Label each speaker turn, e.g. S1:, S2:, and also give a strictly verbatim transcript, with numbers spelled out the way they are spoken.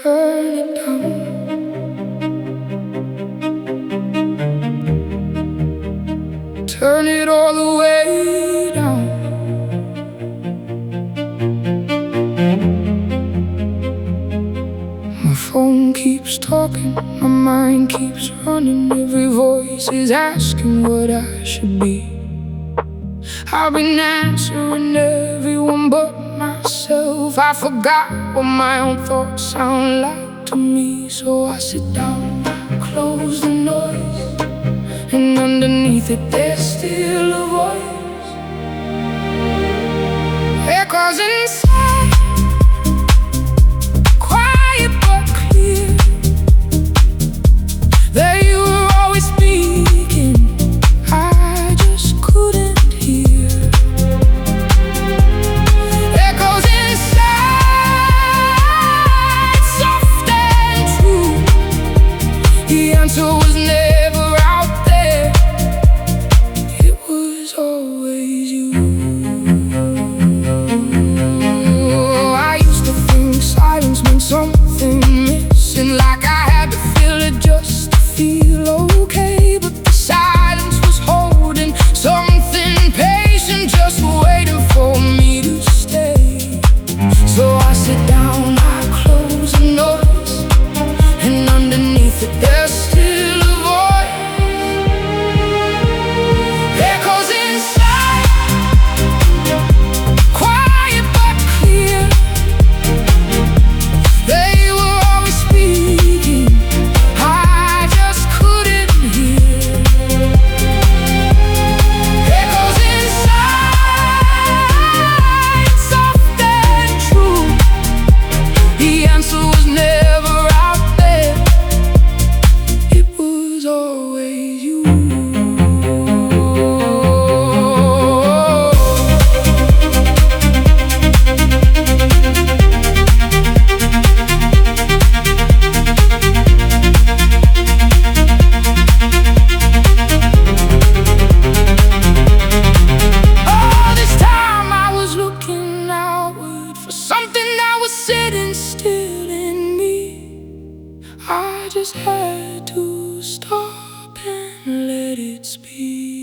S1: turn it down. Turn it all the way down. My phone keeps talking, my mind keeps running. Every voice is asking what I should be. I've been answering everyone but myself. I forgot what my own thoughts sound like to me. So I sit down, close the noise, and underneath it there's still a voice. Echoes inside, quiet but clear. They were always speaking, I just couldn't hear. Echoes inside, soft and true. The answer was never out there. It was always you. I used to think silence meant something missing, like I had to feel it just to feel okay. But the silence was holding something patient, just waiting for me to stay. So I sit down, I close the noise, and underneath it there's still a voice. Echoes inside, quiet but clear. They were always speaking, I just couldn't hear. Echoes inside, soft and true. The answer was never out there. It was always you. All this time I was looking outward for something that was sitting still in me. I just had to stop and let it speak.